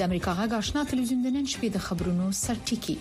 د امریکا غږ آشنا تلویزیون د نن شپې د خبرونو سرټکی.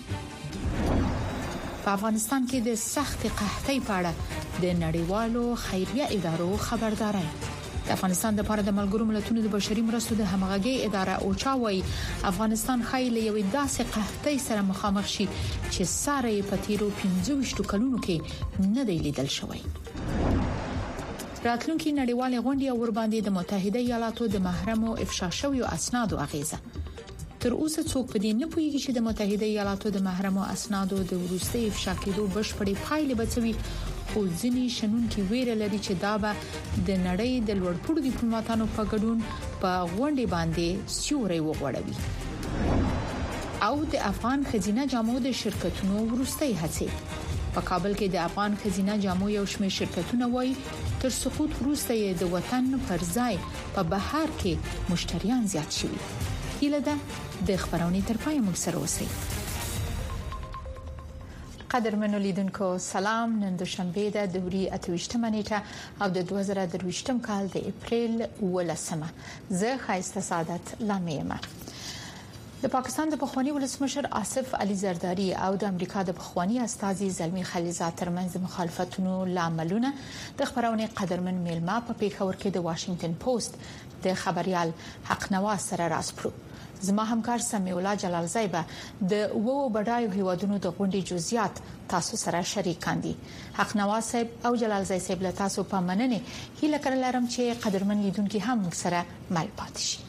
په افغانستان کې د سخت قحطۍ په اړه د نړیوالو خیریه ادارو خبرداري. د افغانستان د لپاره د ملګرو ملتونو د بشري مرستو د همغږي اداره اوچا وايي افغانستان خایل یو داسې قحطۍ سره مخامخ شي چې ساره په تیرو 25 کلونو کې نه دی لیدل شوی. راتلونکي نړیوال غونډې ور باندې د متحده ایالاتو د محرمو افشا شویو اسنادو اغیزه. تر اوسه څوک په دې نه پوهیږي چې د متحده ایالاتو د محرمو اسنادو د وروستي افشا کېدو بشپړې پایلې بچوي، خو ځینې شنونکي ویره لري چې دا به د نړۍ د لوړپوړو ډیپلوماټانو په ګډون په غونډې باندې سیوري وغوړوي. او د افغان خزینه جامو د شرکتونو وروستي هڅې. په کابل کې د افغان خزینه جامو یو شمېر شرکتونه وایي تر سقوط وروسته د وطن پر ځای په بهر کې مشتریان زیات شوي. هیله ده د خبرونې تر پای موږ سره اوسئ. قدرمنو لیدونکو سلام. نن دوشنبه د دوري 28 نیټه او د 2023 کال د اپریل 18. زه خایسته سعادت لامیمه. د پاکستان د پخوانی ولسمشر آصف علي زرداری او د امریکا د پخوانی استازي زلمی خلیلزاد ترمنځ مخالفتونو لاملونه د خبرونه قدرمن میلمه په پیښور کې د واشنگټن پوسټ د خبريال حق نواز سره راسپړو. زما همکار سمیع الله جلالزی به د وو بډایو هیوادونو د غونډې جزئیات تاسو سره شریک کاندي. حق نواز صاحب او جلالزی صاحب له تاسو په مننه هیله کړلم چې قدرمن لیدونکو هم سره مل پاتې شي.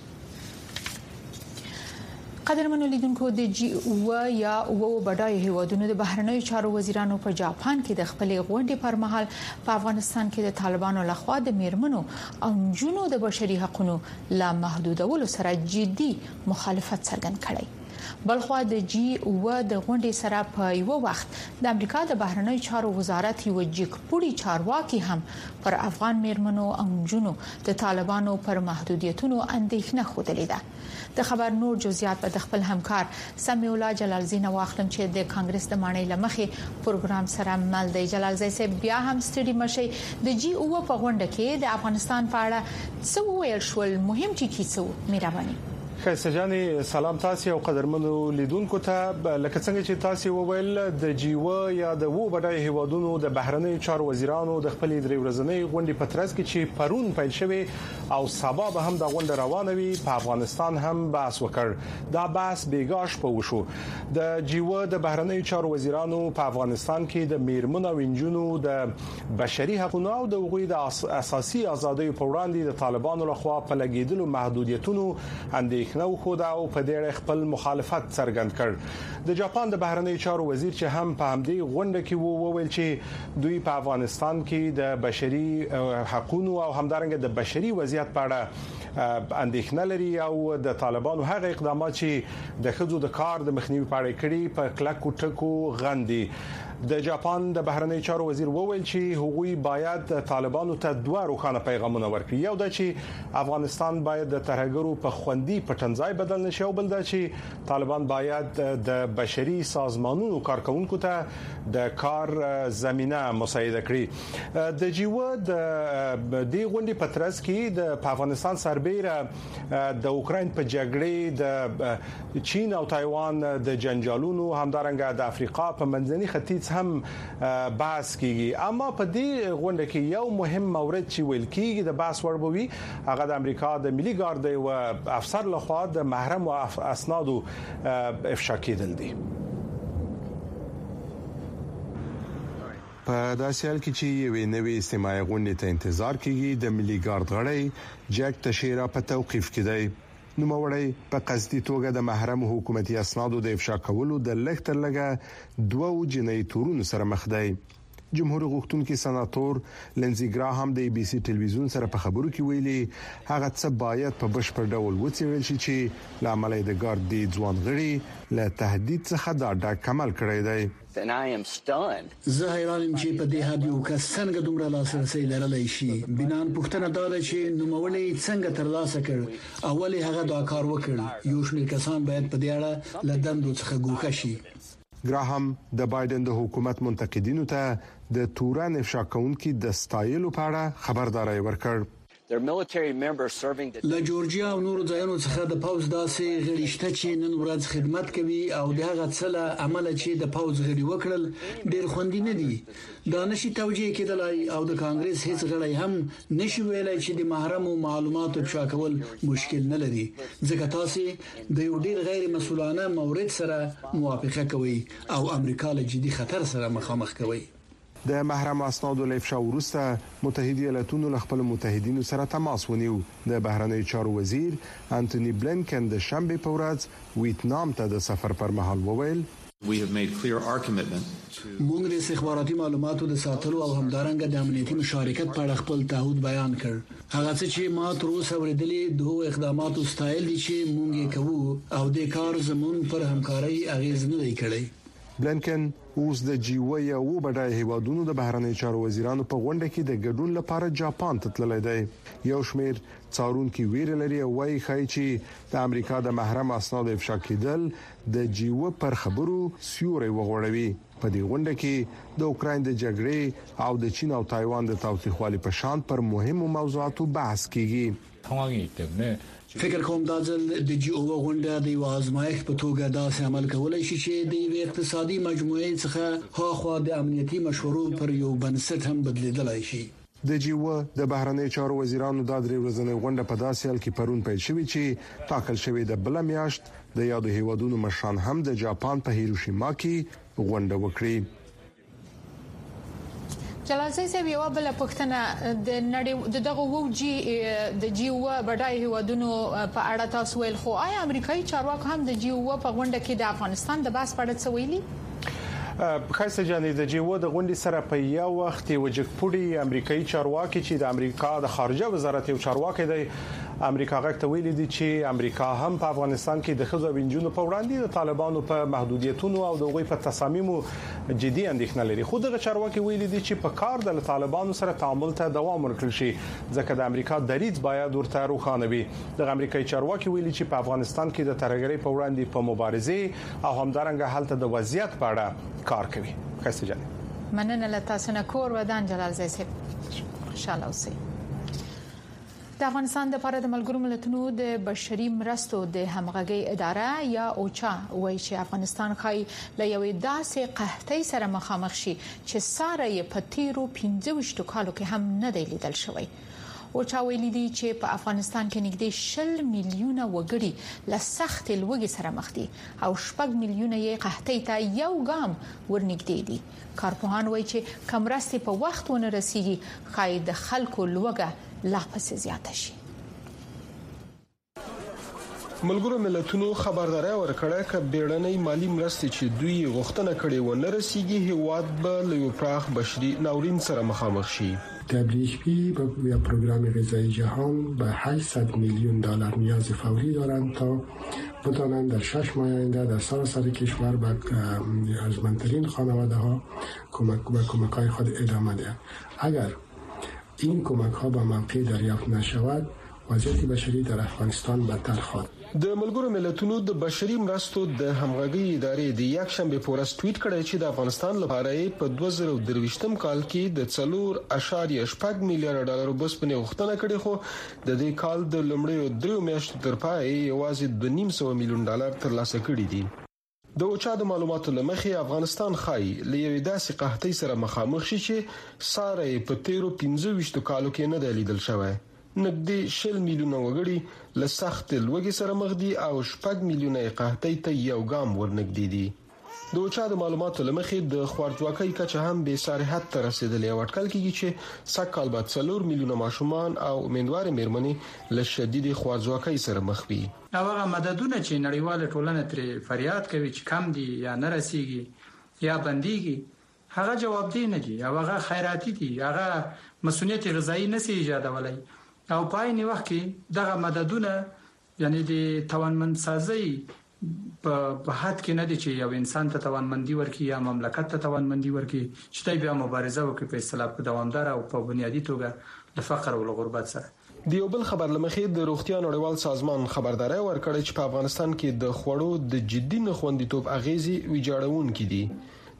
قدرمنو لیدونکو د جی او یا او بډای هیوادونو د بهرنیو چارو وزیرانو په جاپان کې د خپل غونډې پر مهال په افغانستان کې د طالبانو لخوا د میرمنو او نجونو د بشري حقوقو لا محدودولو سره جدي مخالفت څرګند کړی. بلخو د جی او د غونډې سره په یو وخت د امریکا د بهرنیو چارو وزارت یو جګپوړي چارواکي هم پر افغان میرمنو او نجونو د طالبانو پر محدودیتونو اندېښنه خوده ده. د خبر نور جزئیات په خپل همکار سمیع الله جلالزی نو واخلم چې د کانګرس د مانۍ لمخې پروګرام سره مل دی. جلالزی صاحب بیا هم ستړي مشي. د جی او په غونډه کې د افغانستان په اړه څه ویل شول؟ مهم ټکي څه مهرباني. خیسته جاني سلام تاسو او قدرمنو لیدونکو ته. لکه څنګه چې تاسو وویل د جیو یا د وو بډای هیوادونو د بهرنیو چارو وزیرانو د خپل درې ورځنۍ غونډې په ترڅ کې چې پرون پیل شوه او سبا به هم د غونډه روانه وي په افغانستان هم بحث وکړ. دا بحث بیګاش په وشو. د جیو د بهرنیو چارو وزیرانو په افغانستان کې د میرمنو او انجونو د بشري حقوقو او د حقوقي د اساسي ازادۍ په وړاندې د طالبانو لخوا په لګیدلو محدودیتونو اندېښنه نو خو دا او په دې خپل مخالفت څرګند کړ. د جاپان د بهرنیو چارو وزیر چې هم په همدې غونډه کې وویل چې دوی په افغانستان کې د بشري حقوقو او همدارنګه د بشري وضعیت په اړه اندېښنه لري او د طالبانو هغه اقدامات چې د خځو د کار د مخنیوي په اړه کړي په کلکو ټکو غندي. د جاپان د بهرنیو چارو وزیر وویل چې هغوی باید طالبانو ته دوه روښانه پیغامونه ورکړي. یو دا چې افغانستان باید د ترهګرو په خوندي پټنځای بدل نشي او بل دا چې طالبان باید د بشري سازمانونو کارکونکو ته د کار زمينه مساعده کړي. د جیو د غونډې په ترڅ کې د افغانستان سربېره د اوکراین په جګړې د چین او تایوان د جنجالونو همدارنګه د افریقا په منځني ختیځ هم بحث کیږي. اما په دې غونډه کې یو مهم مورد چې ویل کیږي د بحث وړبوي هغه د امریکا د ملي ګارد او افسر لخوا د محرم او اسنادو افشا کېدل دي. په داسې حال کې چې یوې نوې استماعي غونډې ته انتظار کیږي د ملي ګارد غړی جک تشیرا په توقيف کې دی. نوموړی په قصدي توګه د محرم حکومتي اسنادو د افشا کولو د لختر لګه دوه جنایي تورونو سره مخ دی. جمهور غوښتونکي سناتور لنزي ګراهام د بي سي ټلویزیون سره په خبرو کې ویلي هغه څه باید په بشپړ ډول وڅېړل شي چې لامل د ګارد دی ځوان غړي له تهدید څخه دا ډاک کمال کړی دی. زه حیران یم چې په دې حد یو کس څنګه دومره لاسرسي لرلی شي. بنان پوښتنه دا ده چې نوموړی څنګه ترلاسه کړ. اولي هغه دا کار وکړ. یو شمېر کسان باید په دې اړه له دندو څخه ګوښه شي. ګراهام د بایدن د حکومت منتقدینو ته د توران افشا کونکي د ستایلو په اړه خبرداري ورکړ. له جورجیا او نورو ځایونو څخه د پوز داسې غړيشته چې نن ورځ خدمت کوي او دغه څله عمل چې د پوز غړي وکړل ډېر خوندي نه دي دا نشي توجیه کېدلای او د کانګرس هیڅ غړی هم نشي ویلای چې د محرمو معلوماتو افشا کول مشکل نه لري ځکه تاسو د یو ډېر غیر مسؤلانه مورد سره موافقه کوي او امریکا له جدي خطر سره مخامخ کوي د محرم اسنادو له افشا وروسته متحده ایالاتونو له خپل متحدینو سره تماس ونیو د بهرنی چارو وزیر انټونی بلینکن د شنبه په ورځ ویتنام ته د سفر پر مهال وویل موږ د استخباراتي معلوماتو د ساتلو او همدارنګه د امنیتي مشارکت په اړه خپل تعهد بیان کړ هغه څه چې ما تر اوسه ورېدلې دوه اقداماتو ستایل دي چې موږ یې کوو او د کار زمون پر همکاري اغیز نه دی کړی بلینکن اوس د جیو یا و بډای هیوادونو د بهرنی چارو وزیرانو په غونډه کې د ګډون لپاره جاپان ته تللی دی یو شمیر څارونکو ویل لري او وايي چې د امریکا د محرم اسناد افشا کېدل د جیو پر خبرو سیوري وغوړوي په دې غونډه کې د اوکرين د جګړې او د چین او تایوان د تاوتریخوالي په شان پر مهمو موضوعاتو بحث کیږي فکر کوم دا ځل د جی او غونډه د وازمایښت په توګه داسې عمل کولای شي چې د اقتصادي مجموعې څخه هاخوا د امنیتي مشورو پر یو بنسټ هم بدلیدلای شي د جیو د بهرنی چارو وزیرانو د درې ورځې غونډه په داسې حال کې پرون پیل شوې چې ټاکل شوې د بل میاشت د یادو هیوادونو مشران هم د جاپان په هیروشیما کې غونډه وکړي جلال صاحب یو بل پښتنه د نړۍ دغه ووجي د جیو بډای هیوادونو په اړه تاسو ویل خو آیا امریکایي چارواکو هم د جیو په غونډه کې د افغانستان د باس په اړه څه ویلي خاصه جانې د جیو د غونډې سره په یو وخت وجګپوډي امریکایي چارواکي چې د امریکا د خارجه وزارت یو چارواکي دی امریکا غږ ته ویل دي چې امریکا هم په افغانستان کې د خزو وینجونو په وړاندې د طالبانو په محدودیتونو او د غوي په تصامیمو جدي اندېښنه لري خو دغه چارواکي ویل دي چې په کار د طالبانو سره تعامل ته دوام ورکړل شي ځکه د امریکا دریځ باید ورته روښانه وي د امریکایي چارواکي ویل چې په افغانستان کې د ترهګرۍ په وړاندې په مبارزه او همدارنګه حالت د وضعیت په اړه کار کوي خاصه جان مننه له تاسو نه کور ودان جلال صاحب خوشاله اوسئ د افغانستان د لپاره د ملګرو ملتونو د بشري مرستو د همغږي اداره یا اوچا وایي چې افغانستان خای له یوې داسې قحطۍ سره مخامخ شي چې ساره یې په تیرو 15 کالو کې هم نه دی لیدل شوی اوچا ویلي دي چې په افغانستان کې نږدې 10 میلیونه وګړي له سخت لوږې سره مخ دي او 6 میلیونه یې قحطۍ ته یو ګام ورنږدې دي کارپوهان وایي چې کمرستي په وخت ونه رسیږي خای د خلکو لوږه لا پسې زیاته شي ملګرو ملتونو خبرداري ورکړه ک بیړنۍ مالی مرستې چې دوی غوښتنه کړې و نه رسیدي هیواد به له پراخ بشري ناورین سره مخامخ شي WFP یا پروگرام غذایی جهان به 800 میلیون دلار نیاز فوری دارند تا بتوانند در 6 ماه آینده در سراسر کشور به ارزمندترین خانواده ها کمک‌های خود ادامه دهند. اگر این کمک ها به موقع دریافت نشود وضعیت بشری در افغانستان بدتر خواهد د ملګرو ملتونو د بشري مرستو د همغږي ادارې د یک شنبه پورس ټویټ کړی چې د افغانستان لپاره په 2023م کال کې د 4.8 میلیارډ ډالر بسپنې غوښتنه کړې خو د دې کال د لومړیو 3 میاشتو تر پای یوازې 2.5 میلیون ډالر ترلاسه کړي دي د اوچا د معلوماتو لمخې افغانستان خای له یوې داسې قحطۍ سره مخامخ شي چې ساره په 13 کالو کې نه دی لیدل شوی نږدې 10 میلیونه وګړي له سخت لوږې سره مخ دي او 6 میلیونه قحطۍ ته یو ګام ورنږدې دي د اوچا د معلوماتو لمخې د خوارځواکۍ کچه هم به ساره حد ته رسیدلې او اټکل کیږي چې سږ کال بعد 4 میلیونه ماشومان او امیندوار میرمنې له شدید خوارځواکۍ سره مخ وي هغه مددونه چې نړیواله ټولنه تر فریاد کوي چې کم دي یا نه رسیږي یا بنديږي هغه جواب دی نه دي هغه خیراتي دي هغه مسؤلیت غذایی نشي ایجادولای او پایني وخت کې دغه مددونه یعنی د توانمند سازي په حد کې نه دي چې یو انسان ته توانمندي ورکړي یا مملکت ته توانمندي ورکړي چې دوی بیا مبارزه وکړي په اصطلاح په دوامدار او په بنیادی توګه د فقر او غربت سره د یو بل خبر لمخې د روغتیا نړیوال سازمان خبرداري ورکړې چې په افغانستان کې د خوړو د جدي نخوندیتوب اغیزې ویجاړون کړي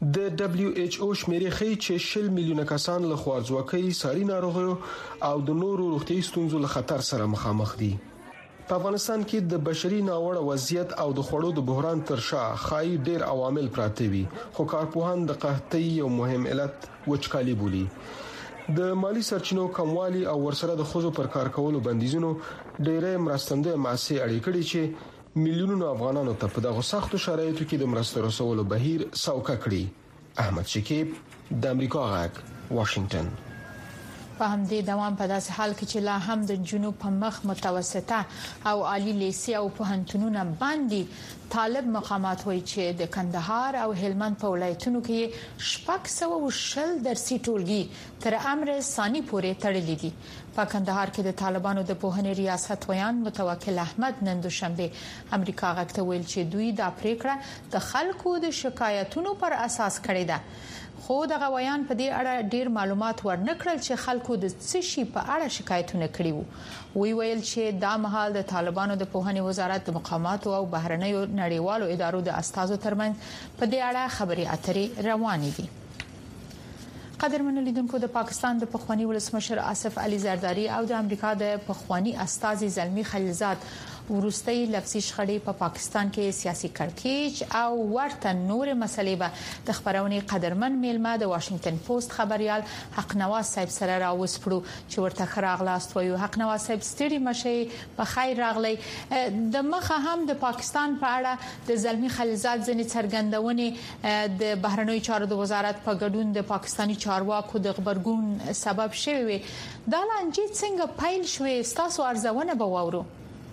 د دبليو ایچ او شمیرې ښیي چې 10 میلیونه کسان له خوارځواکۍ، ساري ناروغیو او د نورو روغتیايي ستونزو له خطر سره مخامخ دي. په افغانستان کې د بشري ناوړه وضعیت او د خوړو د بحران تر شا خای ډیر عوامل پراته وي، خو کارپوهان د قحطۍ یو مهم علت وچکالي بولي. د مالی سرچینو کموالی او ورسره د خزو پر کار کولو بندیزونو ډېرې مرستندوی ماسي اړې کړي چې میلیونونو افغانانو ته په دغه سختو شرایطو کې د مرستو رسولو بهیر سوکه کړی. احمد شکیب، د امریکا غږ، واشنگټن. په همدې دوام په داسې حال کې چې لا هم د جنوب په مخ متوسطه او عالی لیسې او پوهنتونونه باندې طالب مقامات وایي چې د کندهار او هلمند په ولایتونو کې 610 درسي ټولګي تر امر ثاني پورې تړلې دي. په کندهار کې د طالبانو د پوهنې ریاست ویان متوکل احمد نن دوشنبه امریکا غږ ته ویل چې دوی دا پریکړه د خلکو د شکایتونو پر اساس کړې ده. خو د غویان په دې اړه ډیر معلومات ورنکړل چې خلکو د څه شي په اړه شکایتونه کړي وو. وی ویل چې دا مهال د طالبانو د پوهنې وزارت د مقاماتو او بهرنیو نړیوالو ادارو د استازو ترمنځ په دې اړه خبري اترې روانې دي. قدرمن لیدونکو، د پاکستان د پخوانی ولسمشر آصف علي زرداری او د امریکا د پخوانی استازي زلمی خلیلزاد ورستۍ لفظي شخړې په پاکستان کې سیاسي کړکېچ او ورته نور مسلې به د خبرونې قدرمن میلمه د واشنگټن پوسټ خبريال حق نواز صاحب سره راوسپړو چې ورته خراغلاست وایو. حق نواز صاحب ستړي مشه په خیر راغلی. د مخه هم د پاکستان په اړه د زلمی خلیلزاد ځنې څرګندونې د بهرنیو چارو د وزارت په ګډون د پاکستاني چارواکو د خبرګون سبب شوی. دا لانجې څنګه پیل شوې؟ تاسو ارزونه به وورو.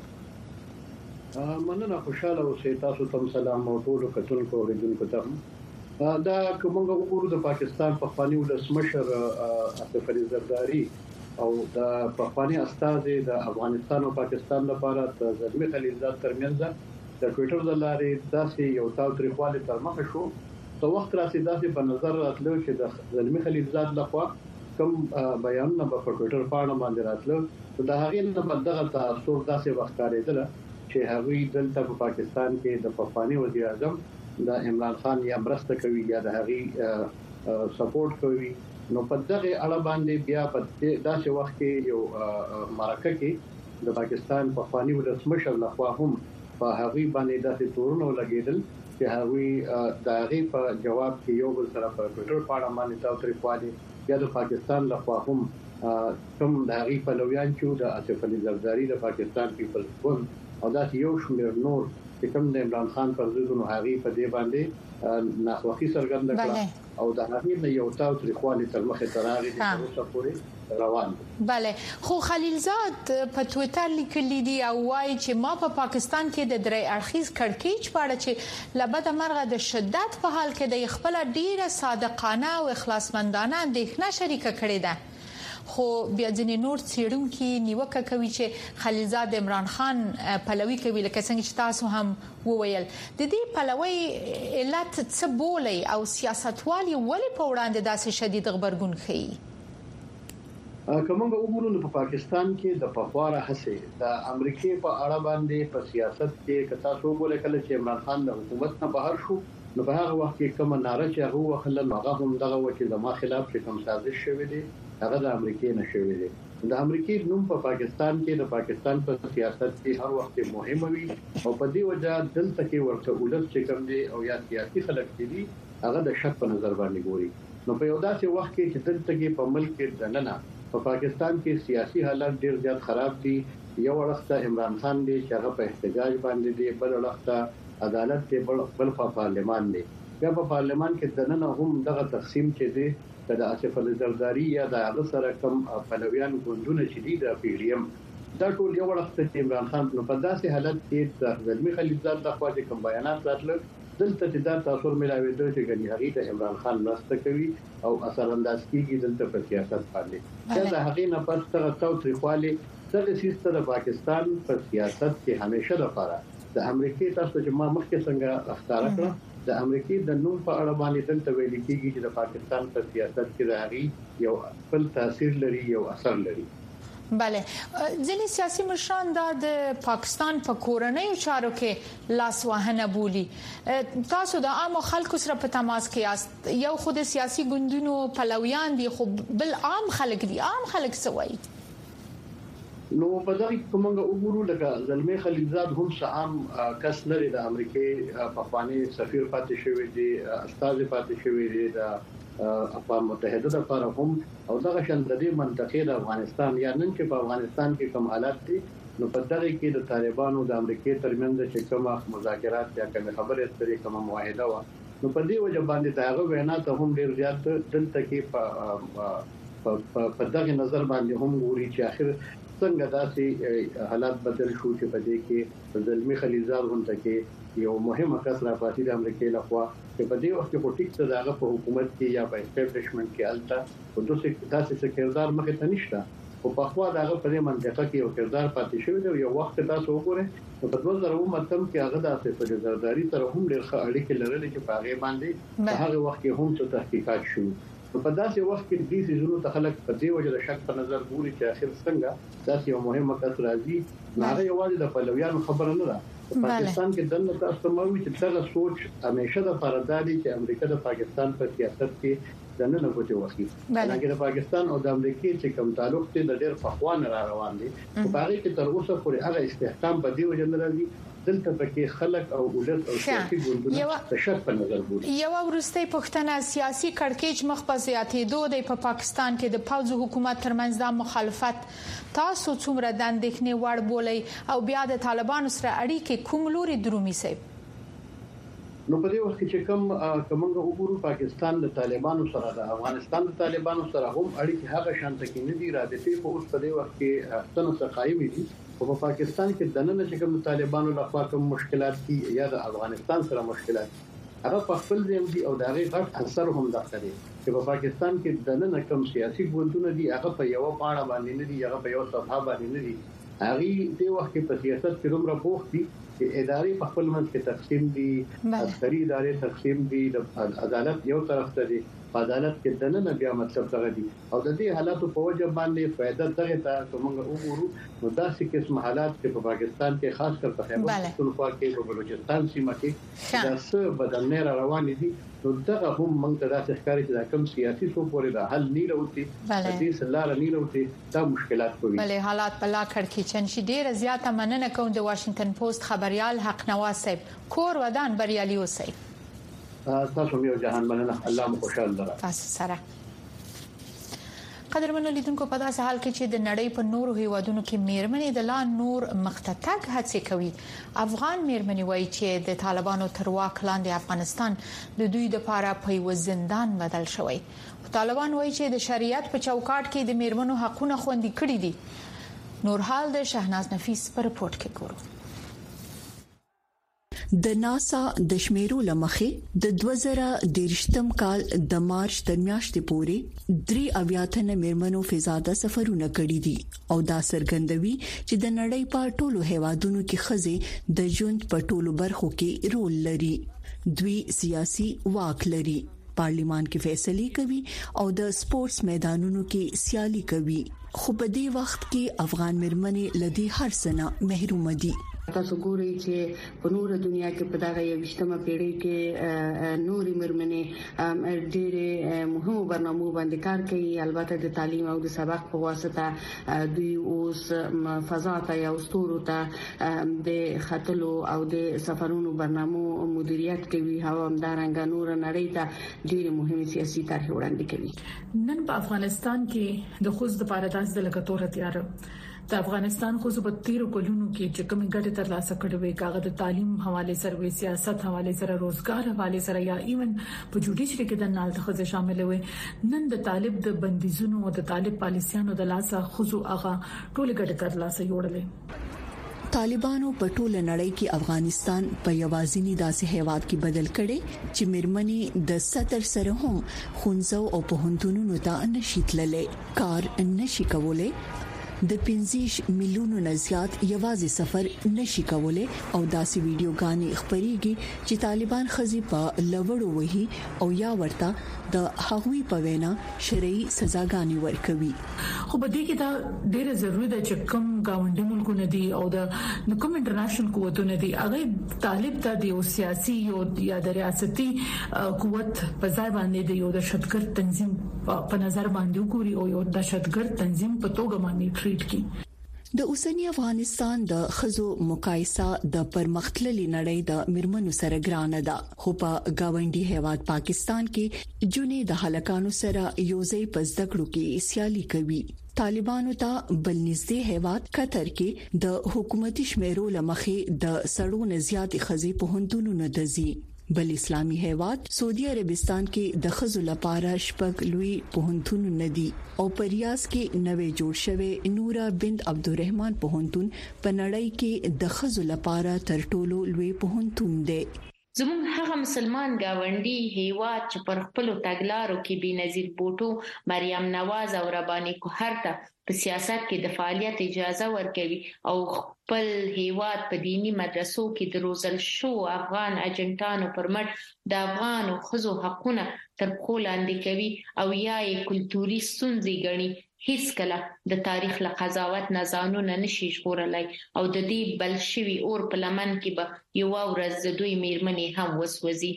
مننه، خوشاله اوسئ. تاسو ته سلام او ټول کتونکو اوریدونکو ته. دا کومه وګورو د پاکستان پخوانی ولسمشر آصف علي زرداری او د پخوانی استازي د افغانستان او پاکستان لپاره د زلمی خلیلزاد ترمنځ د ټوئیټر د لارې داسې یو تاوتریخوالی تر مخه شو. د وخت راځي داسې په نظر راتلو چې د زلمی خلیلزاد لخوا کوم بیانونه په ټوئیټر باندې باندې راتلو، د هغې نه په دغه تاثیر داسې وخت کارېدل چې هغوی دلته په پاکستان کې د پخوانی وزیر اعظم د عمران خان یا مرسته کوي یا د هغې سپورټ کوي. نو په دغه اړه باندې بیا په داسې وخت کې یو مرکه کې د پاکستان پخوانی ولسمشر لخوا هم په هغوی باندې داسې تورونه لګیدل چې هغوی د هغې په جواب کې یو بل سره په ټوئیټر باندې تاوتریخوالی یا د پاکستان لخوا هم کوم د هغې پلویان چې د آصف علي زرداری د پاکستان پیپلز ګوند او دا یو شمېر نور چې کوم د عمران خان پر ضد نو هغه په دې باندې ناخوښي څرګنده کړه او د هغې نه یو تاوتریخوالی تر مخه تراغي د اوسه پورې روان دي. بله، خو خلیلزاد په ټوئیټر لیکلی دی او وايي چې ما په پاکستان کې د درې اړخیز کړکېچ په اړه چې لبد مرغه د شدت په حال کې د خپل ډیره صادقانه او اخلاصمندانه اندېښنه شریکه کړې ده. خو بیا ځینې نور څېړونکي نیوکه کوي چې خلیلزاد عمران خان پلوي کوي، لکه څنګه چې تاسو هم وویل. د دې پلوي علت څه بولي او سیاستوال یې ولې په وړاندې داسې شدید خبرګون ښيي؟ کومه وګورو په پاکستان کې د پخواره هڅې د امریکای په اړه باندې په سیاست کې کتا څو بوله کله چې عمران خان د حکومت نه بهر شو، نو په هغه وخت کې کوم ناره چې هغه وخلل هغه هم دغه وکیل د ما خلاف چې کوم سازش شوی دی هغه د امریکای نه شوی دی. د امریکای نوم په پاکستان کې د پاکستان په سیاست کې هر وخت مهم وي او په دې وجه دلته کې ورته ولس چې کوم دی او یا سیاسي خلک دي هغه د شک په نظر باندې ګوري. نو په یو داسې وخت کې چې دلته کې په ملک کې دننه په پاکستان کې سیاسي حالات ډیر زیات خراب دي. یو وخت عمران خان دی چې هغه په احتجاج باندې دی، بل وخت عدالت کې بل په پارلمان دی. بیا په پارلمان کې دننه هم دغه تقسیم چې دی د آصف علي زرداری یا د هغه سره کوم پلویان ګوندونه چې دي د پی ډی ایم دا ټول یو وخت چې عمران خان په داسې حالت کې د زلمی خلیلزاد د خوا د کوم بیانات راتلل دلته چې دا تاثیر ملاوي دوی چې غني هغه د عمران خان مرسته کوي او اثر انداز کیږي دلته په سیاست باندې. دا هغه نه پس تر تاوتریخوالی دغه سیستم د پاکستان په سیاست کې همیشه لپاره د امریکای تاسو چې ما مخکې څنګه اختیار کړ د امریکای د نوم په اړه باندې دلته ویل کېږي چې د پاکستان په سیاست کې راغی یو خپل تاثیر لري، یو اثر لري. بله ځینې سیاسي مشران د پاکستان په کورنۍ چارو کې لاس وهنه بولي. تاسو د عام خلکو سره په تماس کې یاست، یو خود سیاسي ګوندونو پلویان دي خو بل عام خلک دي، عام خلک سوي نو په دغه کومه وګورو لکه زلمي خلیلزاد هم عام کس لري د امریکای په خواني سفیر پاتې شوی دی، استاد پاتې شوی دی د اقوام متحده لپاره هم، او دغه شان د دې منطقې د افغانستان یا نن چې په افغانستان کې کوم حالات دي نو په دغه کې د طالبانو د امریکای ترمنځ چې کوم مذاکرات یا کوم خبرې اترې کوم معاهده و نو په دې وجه باندې داغه وینا ته هم ډیر زیات دلته کې په دغه نظر باندې هم ګوري چې اخر څنګه داسې حالات بدل شو چې په دې کې زلمي خلیلزاد هم تکي یو مهمه کس را پاتې د امریکای لخوا چې په دې وخت کې پټیک ته دغه په حکومت کې یا په اسټابلیشمنت کې الته او داسې څه کردار مخه ته نشته، او په خوا دغه په دې منطقه کې یو کردار پاتې شوی دی. یو وخت تاسو وګورئ په 2019 کې هغه داسې په زرداری سره هم ډېر ښه اړیکې لرلې چې په هغه باندې په هغه وخت کې هم څه تحقیقات شوه. په داسې وخت کې د دې زونو ته خلک په دې وجه د شک په نظر ګوري چې اخر څنګه داسې یو مهمه کس راځي. هغه یوازې د پلویانو خبره نه ده، په پاکستان کې دنه تاسو مروي چې څنګه سوچ همیشه د فردادي چې امریکا د پاکستان په سیاست کې د نه کوټي وخی لکه د پاکستان او د امریکا چې کوم تعلق دی د ډېر فخوان را روان دي، په هغه کې تر اوسه پورې هغه استحکام په دې وجه نه راځي دلته پکې خلک او ولس او سیاسي ګوندونه د شک په نظر ګوري. یو ورستۍ پښتنه سیاسي کړکېچ مخ په زیاتېدو دی په پاکستان کې د پوځ حکومت ترمنځ د مخالفت تاسو څومره د اندېښنې وړ بولئ او بیا د طالبانو سره اړیکې کوم لوري درومي سي؟ نو په دې وخت کې کومه وګورو پاکستان د طالبانو سره د افغانستان د طالبانو سره هم اړیکې هغه شانت کې نه دي رابطې په اوس په دې وخت کې احسن څه قایمې دي. په پاکستان کې د نن چې کوم طالبانو لخوا کوم مشکلات دي یا د افغانستان سره مشکلات هغه په خپل ځای دي او دا غي غټ اثر هم داخلي چې په پاکستان کې د نن کوم سیاسي ګوندونه دي هغه په یو پاڼه باندې نه دي، هغه په یو صفحه باندې نه دي. هغه د وخت په سیاست کې دومره بوخت دي چې ادارې په خپل منځ کې تقسیم دي، عسکري ادارې تقسیم دي، د عدالت یو طرف ته دي، عدالت کې دنه بیا مطلب څنګه دي او د دې حالاتو په وجه باندې فائدہ دغه ته کومه وګورو نو داسې قسم حالات چې په پاکستان کې خاص کر په خیبر پختونخوا کې په بلوچستان سیمه کې دا څه بدلنه روان دي نو دغه هم موږ ته داسې ښکاري چې دا کوم سیاسي څو پورې د حل نه لوتي د دې سلاره نه لوتي دا مشکلات کوي. بلې حالات په لا کړکېچن شي. ډیره زیاته مننه کوم د واشنگټن پوسټ خبريال حق نواز صاحب. کور ودان بریالي اوسئ. تاسو یو جهان مننه، الله مو خوشاله لره. تاسو سره قدرمنو لیدونکو په داسې حال کې چې د نړۍ په نورو هیوادونو کې میرمنې د لا نور مختتګ هڅې کوي، افغان میرمنې وایي چې د طالبانو تر واک لاندې افغانستان د دوی لپاره په یو زندان بدل شوی. طالبان وایي چې د شریعت په چوکاټ کې د میرمنو حقوقونه خوندي کړي دي. نور حال د شهناز نفیس پر رپورت کې ګورو. د ناسا د شمیرو لمخې د 2013 کال د مارچ تر میاشتې پورې 3 اویاتنه میرمنو فضاده سفرونه کړي دي او دا څرګندوي چې د نړۍ په ټولو هیوادونو کې ښځې د ژوند په ټولو برخو کې رول لري. دوی سیاسي واک لري، پارلیمان کې فیصله کوي او د سپورتس میدانونو کې سیالي کوي، خو په دې وخت کې افغان میرمنې لدی هر سنه محروم دي. تاسو ګورئ چې په نور دنیا کې په دغه 20مه پیړۍ کې نوري مرمنې ډېر مهمو برنامو باندې کار کوي. البته د تعلیم او د سبق په واسطه دوی اوس فضا ته یا ستورو ته د خطلو او د سفرونو برنامو مدیریت کوي، هغه همدارنګه نور نړۍ ته ډېر مهمه سیاسي طرح وړاندې کوي. نن په افغانستان کې د خوځ د پارداس د لګتور تیار د افغانستان خو په 13 کلونو کې چې کوم ګټه ترلاسه کړې وي، کاغذ د تعلیم حواله سره، سیاست حواله سره، روزګار حواله سره یا ایون په جوډیشري کې د نال تخزه شامل وي. نن د طالب د بندیزونو او د طالب پالیسیانو د لاسه خزو هغه ټول ګټه ترلاسه جوړلې. طالبانو په ټوله نړۍ کې افغانستان په یوازینی داسې هیواد کې بدل کړي چې میرمنې د 70 سره هم خونځو او په هندونو ته نشي تللې، کار نشي کولای. د 15 میلیونو نه زیات یوازې سفر نشي کولای او داسې ویډیوګانې خبريږي چې طالبان خزي په لوړو وهي او یا ورته د هغوی په وینا شرعي سزاګانې ورکوي. خو په دې کې دا ډیره ضروری ده چې کوم گاونډي ملکونه دي او د کوم انټرنیشنل قوتونه دي هغه طالب ته د سیاسي او یا د ریاستي قوت په ځای باندې د یو دهشتګرد تنظیم په نظر باندې وګوري او یو دهشتګرد تنظیم په توګه باندې ټریټ کړي. د اوسنی افغانستان د خزو مقایسه د پرمختللي نړۍ د مرمنو سره ګرانه ده، خو په گاونډي هیواد پاکستان کې جونې د هلکانو سره یوځای په زده کړو کې سیالي کوي. طالبانو ته بل نږدې هیواد قطر کې د حکومتي شمیرو لمخې د سړو نه زیات خزي په هندونو نه دزي. بل اسلامي هیواد سعودي عربستان کې د خزو لپاره شپږ لوی پوهنتون ندي او په ریاض کې نوې جوړ شوی نورا بنت عبدالرحمن پوهنتون په نړۍ کې د خزو لپاره تر ټولو لوی پوهنتون دی. زموږ هغه مسلمان گاونډي هیواد چې پر خپل تګلارو کې بنظیر بوټو، مریم نواز او رباني کوهر ته په سیاست کې د فعالیت اجازه ورکوي او خپل هیواد په دینی مدرسو کې د روزل شو افغان اجنټانو پر مټ د افغان خزو حقونه تر پښو لاندې کوي او یا یې کلتوري ستونزې ګڼي، هیڅ کله د تاریخ له قضاوت نه ځانونه نشي ژغورلای او د دې بل شوي اور په لمن کې به یو ورځ د دوی میرمنې هم وسوځي.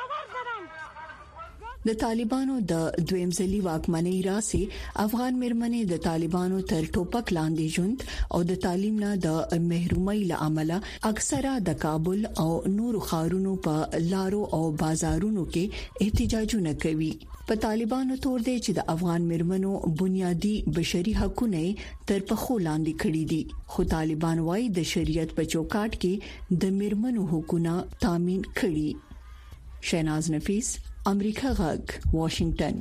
د طالبانو د دویم ځلي واکمنۍ راسي افغان مرمنې د طالبانو تر ټوپک لاندې ژوند او د تعلیم نه د محرومۍ لامل اکثره د کابل او نورو ښارونو په لارو او بازارونو کې احتجاجونه کوي. په طالبانو تور دی چې د افغان مرمنو بنیادی بشري حقوقونه تر پخو لاندې کړي دي، خو طالبان وايي د شریعت په چوکاټ کې د مرمنو حقوقونه تامین کړي. شیناز نفیس، امریکا غږ، واشنگټن.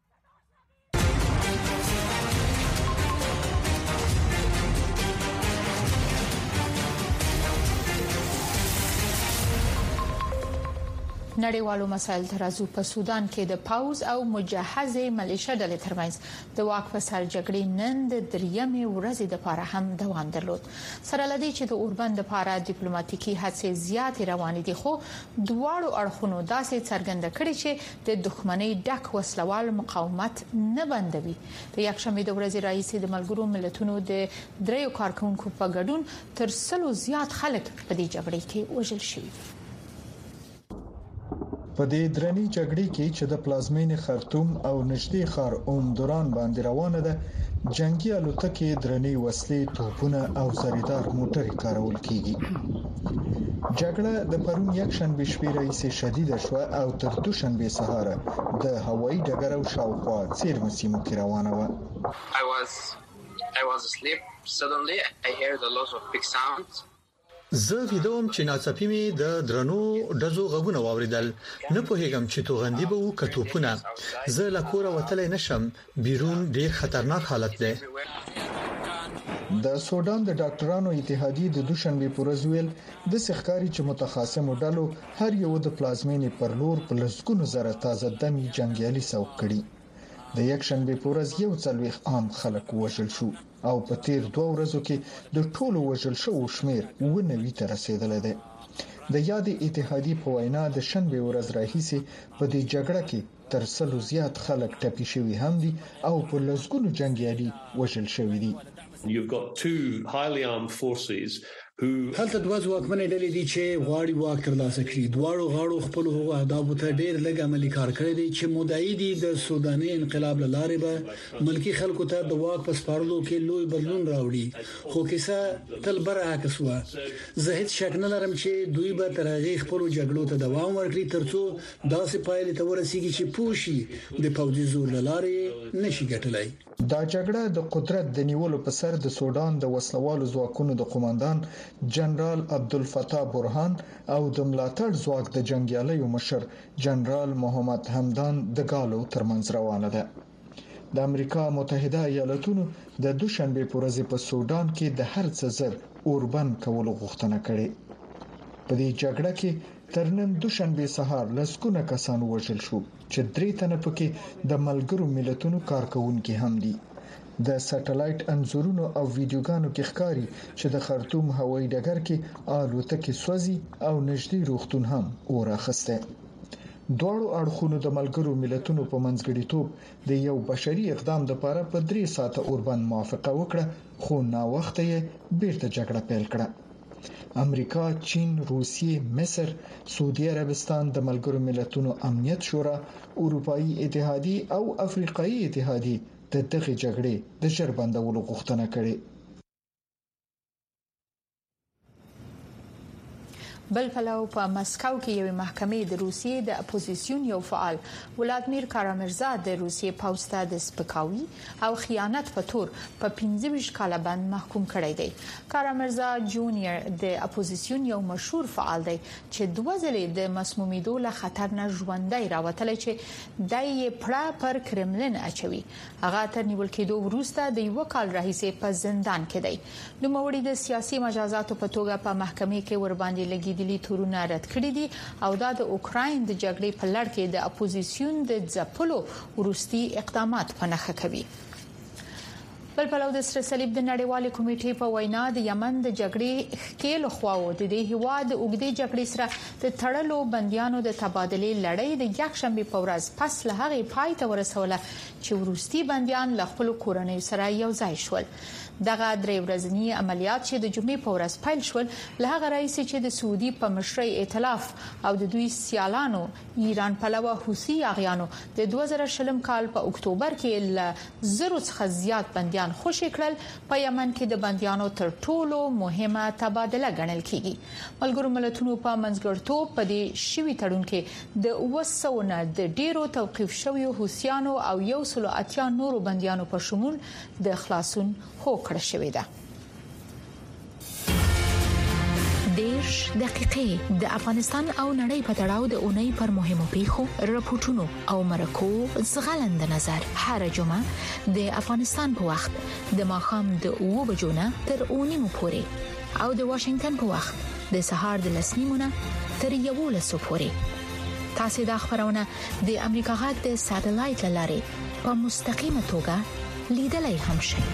نړیوالو مسایل ترازو په سودان کې د پاوز او مجهزه ملیشیا ډلې ترمنځ د واک په سر جګړې نن د دریمې ورځې لپاره هم دوام درلود. سره لدی چې د اوربند لپاره ډیپلوماټیکي هڅې زیات روانې دي، خو دواړو اړخونو داسې څرګنده کړي چې د دښمنۍ ډک وسلوال مقاومت نه بندوي. د یکشنبه د ورځې رئیس د ملګرو ملتونو د دریو کارکونکو په ګډون تر 100 زیات خلک په دې جګړې کې وژل شوي. په دې درنې جګړې کې چې د پلازمین خرطوم او نږدې ښار اومدوران باندې روانه ده، جنگي الوتکې، درنې وسلې، توپونه او زریدار موټرې کارول کیږي. جګړه د پرون یکشنبه شپې راهیسې شدیده شو او تر دوشنبه سهار د هوایي ډګر او شاوخوا څیرمه سیمو کې روانه و. I was asleep. Suddenly I heard a lot of big sounds. زه ویدوم چې ناڅاپي می د درنو دزو غږونه واوریدل، نه پوهیږم چې توغندي به وکټوپونه. زه لا کور وتلې نشم، بیرون ډیر خطرناک حالت دی. د سودان د ډاکټرانو اتحادیه د دوشنبه پورز ویل د سخکاري چې متخاصمو ډلو هر یو د پلازمینې پر لور په لسګونو زره تازه دمي جنگیالي سوق کړي. د یکشنبه پورز یو څلويخ عام خلک وژل شو او په تیر 2 ورځو کې د ټولو وژل شو شمیر 90 ته رسیدلی دی. د یادې اتحادیې په وینا د شنبه ورځ راهیسې په دې جګړه کې تر 100 زیات خلک ټپي شوي هم دي او په لسګونو جنگیالي وژل شوي دي. You've got two highly armed forces هلته دوه ځواکمنې ډلې دي چې غواړي واک ترلاسه کړي. دواړو غاړو خپل اهدافو ته ډېر لږ عملي کار کړی دی چې مدعي دي د سوداني انقلاب لاره به ملکی خلکو ته د واک په سپارلو کې لوی بدلون راوړي، خو کیسه تل برعکس و. زه هیڅ شک نه لرم چې دوی به تر هغه خپل جګړو ته دوام ورکړي ترڅو داسې پایلې ته ورسیږي چې پوښي د پوځي زور لاره نشي ګټلای. دا جګړه د قدرت د نیولو په سر د سودان د وسلوالو ځواکونو د قوماندان جنرال عبدالفتاح برهان او د ملاتړ ځواک د جنگیالیو مشر جنرال محمد حمدان دګالو ترمنځ روانه ده. د امریکا متحده ایالاتونو د دوشنبه په ورځ په سودان کې د هر څه زر اوربند کولو غوښتنه کړې. په دې جګړه کې تر نن دوشنبه سهار لسګونه کسان وژل شو چې 3 تنه پکې د ملګرو ملتونو کارکونکو هم دي. د سټلایټ انزورونو او ویډیوګانو کې ښکاري چې د خرطوم هوایي ډګر کې الوتکې سوځي او نږدې روغتون هم اور اخسته. دواړو اړخونو د ملګرو ملتونو په منځګړیتوب د یو بشري اقدام لپاره په 3 ساعته اوربند موافقه وکړه، خو نا وخت یې بیرته جګړه پیل کړه. امریکا، چین، روسیې، مصر، سعودي عربستان، د ملګرو ملتونو امنیت شورا، اروپאי اتحادیه او افریقایي اتحادیه د دغه جګړې د ژر بندولو غوښتنه کړې. بل پلو په مسکو کې یو محکمې د روسیې د اپوزیسیون یو فعال ولادمیر کارامرزا د روسیې پوسټه د سپکاوي او خیانت په تور په 15 کاله باندې محکوم کړی دی. کارامرزا جونیور د اپوزیسیون یو مشهور فعال دی چې دوه ځلې د مسمومیدو له خطر نه ژوندۍ راوتلی چې دای پړه پر کرملین اچوي. هغه تر نیول کېدو وروسته د یو کال راهیسې په زندان کې دی. نوموړي د سیاسي مجازاتو په توګه په محکمې کې ور باندې لګیدلی تورونه رد کړی دي او دا د اوکراین د جګړې په لړ کې د اپوزیسیون د ځپلو وروستي اقدامات په نښه کوي. بل پلو د سره صلیب د نړیوالې کمیټې په وینا د یمن د جګړې ښکېل خواو د دې هیواد اوګدې جګړې سره د تړلو بنديانو د تبادلې لړۍ د یکشنبه په ورځ پس له هغه پای ته ورسوله چې وروستي بنديان له خپل کورنۍ سره یو ځای شول. دغه درې ورځنی عملیات چې د جمعې په ورځ پیل شول له هغه رئیس چې د سعودي په مشرۍ ائتلاف او د دوی سیالانو ایران پلوه حوثي اغیانو د 2020 کال په اکتوبر کې له زرو څخه زیات بنديان خوشی کړل. په یمن کې د بنديانو تر ټولو مهمه تبادله ګڼل کیږي. ملګرو ملتونو په منځګړیتوب په دې شوی تړون کې د 200 نه د ډیرو توقيف شویو حوثیانو او 180 نورو بنديانو په شمول د خلاصون هوکړه شوې ده. 10 دقیقې د افغانستان او نړۍ په تړاو د اونۍ پر مهمو پیښو راپورټونو او مرکو زغلند نظر هر جمعه د افغانستان په وخت د ماښام د 2 بجو نه تر 9 پورې او د واشنگټن په وخت د سهار د 10 نه تر 11 پورې. تاسو د خبرونه د امریکا غږ د ساتلایت لارې په مستقیمه توګه لیدلای هم شئ.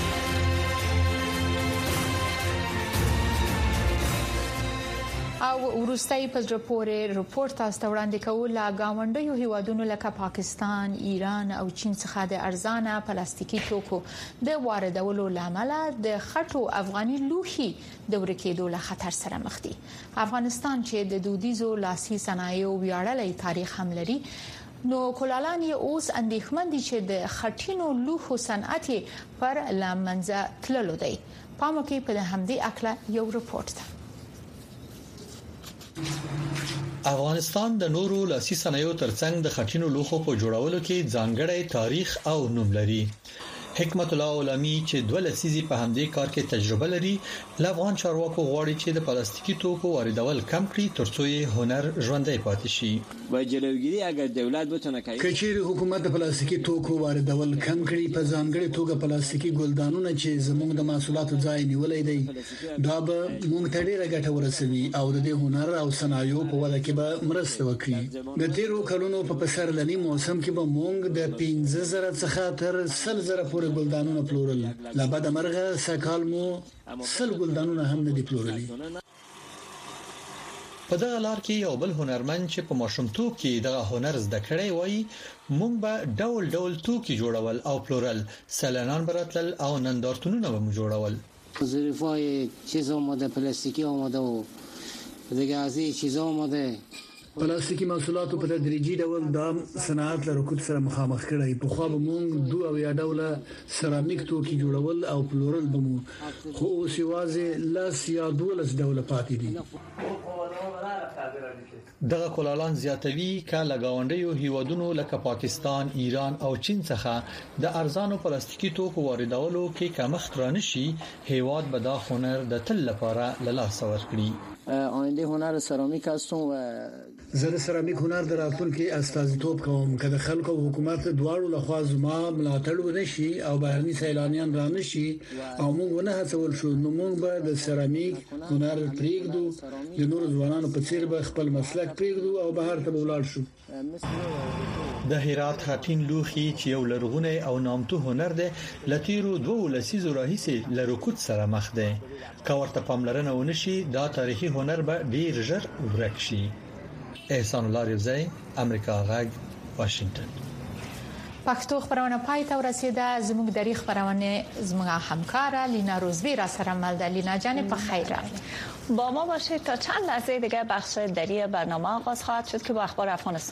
او ورستۍ په رپورټ تاسو وړاندې کول لا گاونډیو هیوادونو لکه پاکستان، ایران او چین څخه د ارزانه پلاستیکي توکو د واردولو لامل د خټو افغاني لوښي د ورکېدو له خطر سره مخ دي. افغانستان چې د دودیزو لاسي صنایعو ویاړلې تاریخ هم لري، نو کولالان یې اوس اندېښمن دي چې د خټینو لوښو صنعت پر لمنځه تللو دی. پام وکړئ په همدې اکله یو رپورټ ده. افغانستان د نورو لاسي صنایعو ترڅنګ د خټینو لوښو په جوړولو کې ځانګړی تاریخ او نوم لري. حکمت الله علمی چې 2 لسیزې په همدې کار کې تجربه لري، افغان چارواکو غواړي چې د پلاستیکي توکو واردول کم کړي ترڅو یې هنر ژوندۍ پاتې شي. با جلوگیری اگر دولت بتونه کوي کچېر حکومت د پلاستیکي توکو واردول کم کړي، په ځانګړي توګه پلاستیکي ګلدانونه چې زموږ د محصولاتو ځای نیولې دي دا به موږ ته ډېره ګټه ورسوي او د دې هنر او صنایعو په وده کې به مرسته وکړي. د تیرو کلونو په پسرلني موسم کې به موږ د 15,000 څخه تر 100,000 پورې ګلدانونه پلورل. لا بعد مرغه سکال مو 100 ګلدانونه هم نه دي پلورلي. په دغه لار کې یو بل هنرمند چې په ماشومتوب کې دغه هنر زده کړی وای، مونږ به ډول ډول توکي جوړول او پلورل، سلانان براتل او نندارتونونه به جوړول. ظریفای چیز آماده، پلاستیکی آماده و دیگه از این چیزا آماده. پلاستیکي محصولاتو په تدریجي ډول د صنعت له رکود سره مخامخ کړي. په خو به مونږ دوه او یا ډوله سرامیک توکي جوړول او پلورل به مو، خو اوس یوازې لاس یا 12 ډوله پاتې دي. دغه کولالان زیاتوي کله گاونډیو هیوادونو لکه پاکستان، ایران او چین څخه د ارزانو پلاستیکي توکو واردولو کې کمښت رانشي، هیواد به دا هنر د تل لپاره له لاسه ورکړي. آینده هنر سرامیک هستم و زه د سرامیک هنر د راتلونکي استازیتوب کوم. کله خلکو او حکومت دواړو لخوا زما ملاتړ ونشي او بهرني سیلانیان رانشي او موږ نه هڅول شو، نو موږ به د سرامیک هنر پرېږدو، د نورو ځوانانو کسانو په څیر به خپل مسلک پریږدو او بهر ته ولاړ شو. د هرات خاطین لوخي چې یو لرغونی او نامتو هنر دی لتیرو 2 لسیزو راهیسې لروکوت سره مخ دی. کورته پاملرنه ونشي دا تاریخي هنر به ډیر ژر ورک شي. احسان الله رضای، امریکا غږ، واشنگټن. پښتو خبرونه پای ته ورسیده. زموږ د خبرونه زموږ همکار لینا روزبی را سره مل ده. لینا جان په خیر. با ما باشید تا چند لحظه دیگه بخش دری برنامه آغاز خواهد شد که با اخبار افغانستان